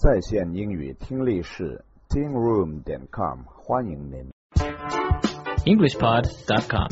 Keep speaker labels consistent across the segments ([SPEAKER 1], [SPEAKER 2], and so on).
[SPEAKER 1] 在线英语听力室 tingroom.com 欢迎您。
[SPEAKER 2] EnglishPod.com.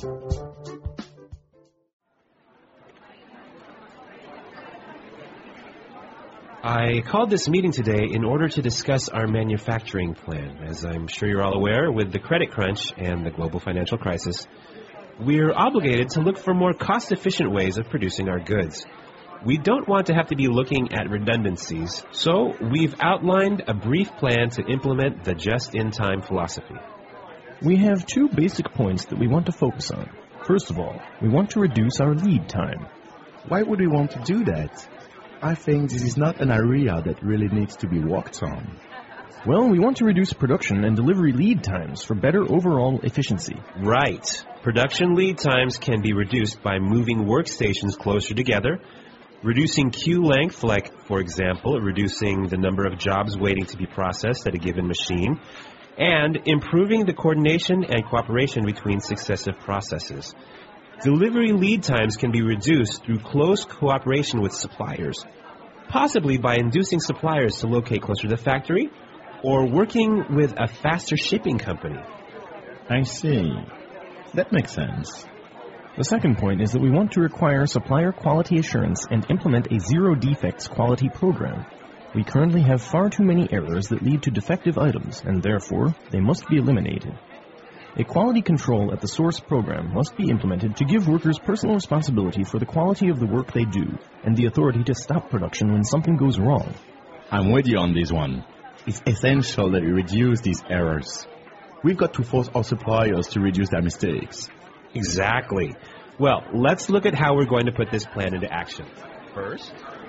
[SPEAKER 3] I called this meeting today in order to discuss our manufacturing plan. As I'm sure you're all aware, with the credit crunch and the global financial crisis, we're obligated to look for more cost-efficient ways of producing our goods. We don't want to have to be looking at redundancies, so we've outlined a brief plan to implement the just-in-time philosophy.
[SPEAKER 4] We have two basic points that we want to focus on. First of all, we want to reduce our lead time.
[SPEAKER 5] Why would we want to do that? I think this is not an area that really needs to be worked on.
[SPEAKER 4] Well, we want to reduce production and delivery lead times for better overall efficiency.
[SPEAKER 3] Right. Production lead times can be reduced by moving workstations closer together, reducing queue length, like, for example, reducing the number of jobs waiting to be processed at a given machine, and improving the coordination and cooperation between successive processes. Delivery lead times can be reduced through close cooperation with suppliers, possibly by inducing suppliers to locate closer to the factory or working with a faster shipping company.
[SPEAKER 5] I see. That makes sense.
[SPEAKER 4] The second point is that we want to require supplier quality assurance and implement a zero defects quality program. We currently have far too many errors that lead to defective items, and therefore, they must be eliminated. A quality control at the source program must be implemented to give workers personal responsibility for the quality of the work they do and the authority to stop production when something goes wrong.
[SPEAKER 5] I'm with you on this one. It's essential that we reduce these errors. We've got to force our suppliers to reduce their mistakes.
[SPEAKER 3] Exactly. Well, let's look at how we're going to put this plan into action. First,